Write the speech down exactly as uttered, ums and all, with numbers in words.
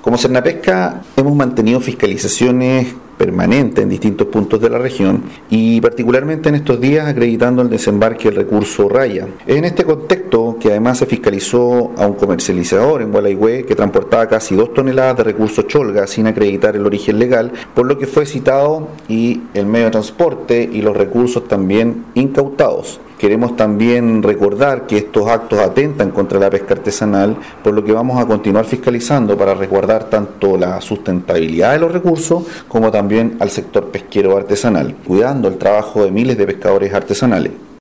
Como Cernapesca hemos mantenido fiscalizaciones permanentes en distintos puntos de la región y particularmente en estos días acreditando el desembarque del recurso Raya. Es en este contexto que además se fiscalizó a un comercializador en Gualeguay que transportaba casi dos toneladas de recurso cholga sin acreditar el origen legal, por lo que fue citado y el medio de transporte y los recursos también incautados. Queremos también recordar que estos actos atentan contra la pesca artesanal, por lo que vamos a continuar fiscalizando para resguardar tanto la sustentabilidad de los recursos como también al sector pesquero artesanal, cuidando el trabajo de miles de pescadores artesanales.